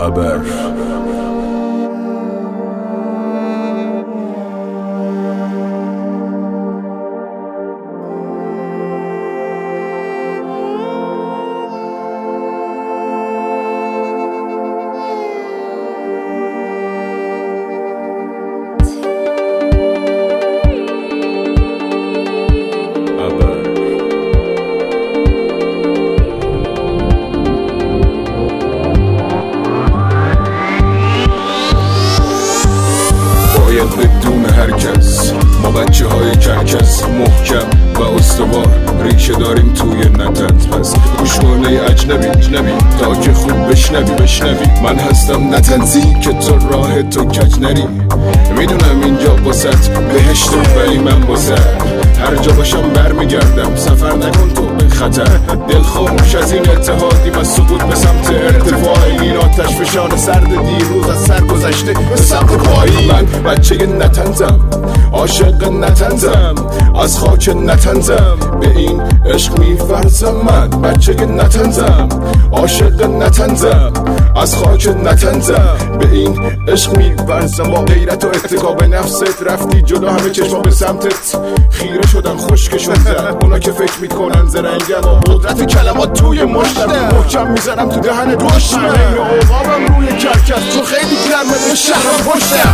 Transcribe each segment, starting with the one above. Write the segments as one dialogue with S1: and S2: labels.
S1: ابر بدون هرکس ما بچه های کرکس محکم و استوار ریشه داریم توی نتنز. پس گوش کن ای اجنبی تا که خوب بشنوی من هستم نتنزی که تو راه تو کج نری. میدونم اینجا واسط بهشت ولی من واسط هر جا باشم برمیگردم. سفر نکن تو به خطر دل خاموش از این اتحادیم از سقوط به سمت ارتفاع. این آتش فشان سرد دیروز از سر گذشته به سمت پایی. من بچه نتنزم عاشق نتنزم از خاک نتنزم به این عشق میفرزم. من بچه نتنزم عاشق نتنزم از خاک نتنزم به این عشق میفرزم. با غیرت و اتکا به نفست رفتی جلو همه چشما به سمتت خیره شدن خشک شدن. اونا که فکر میکنن زرنگم و قدرت کلمات توی مشتم محکم میزنم تو دهن دشمن. عقابم روی کرکس تو خیلی گرمه به شهرم پشتم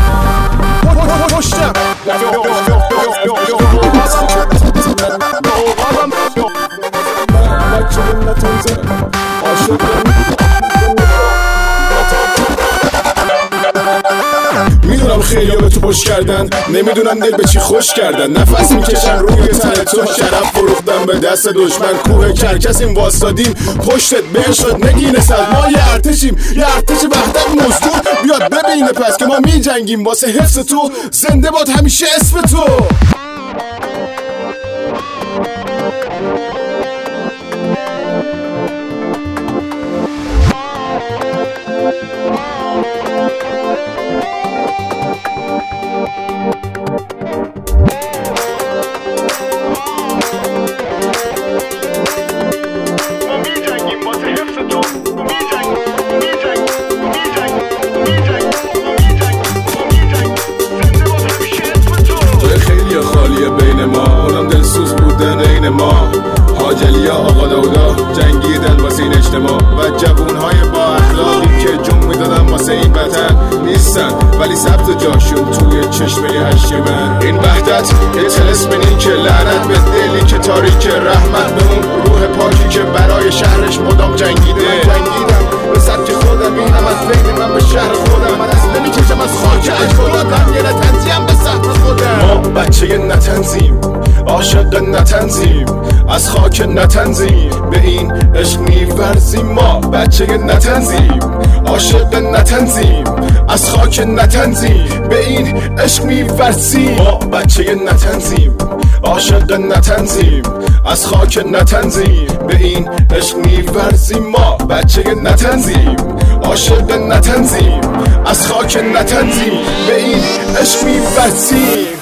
S1: میدونم خیلی ها به تو پشت کردن نمیدونم دل به چی خوش کردن. نفس میکشن روی تن تو شرف فروختن به دست دشمن. کوه کرکسیم واسادیم پشتت بر شد نگینه سد. ما یه ارتشیم یه ارتش وحدت مزدور بیاد ببینه پس که ما میجنگیم واسه حفظ تو. زنده باد همیشه اسم تو. بین ما اونم دلسوز بودن این ما حاجلیا آقا دودا جنگیدن واسه این اجتماع و جوونهای با اخلاقی که جون میدادن واسه این وطن نیستن ولی ثبت جاشون توی چشمه اشک من. این وحدت یه طلسم که لعنت به دلی که تاریک رحمت به اون روح پاکی که برای شهرش مدام جنگیده. به سبک خودم اینم از بین من به شهر خودم. من از نمیکشم از خاک اجدادم یه نتنزیم به سطر خودم. ما بچه نتنزیم عاشق نتنزیم از خاک نتنزیم به این عشق میورزیم. ما بچه نتنزیم عاشق نتنزیم از خاک نتنزیم به این عشق میورزیم. ما بچه نتنزیم عاشق نتنزیم از خاک نتنزیم به این عشق میورزیم. ما بچه نتنزیم عاشق نتنزیم از خاک نتنزیم به این عشق میورزیم.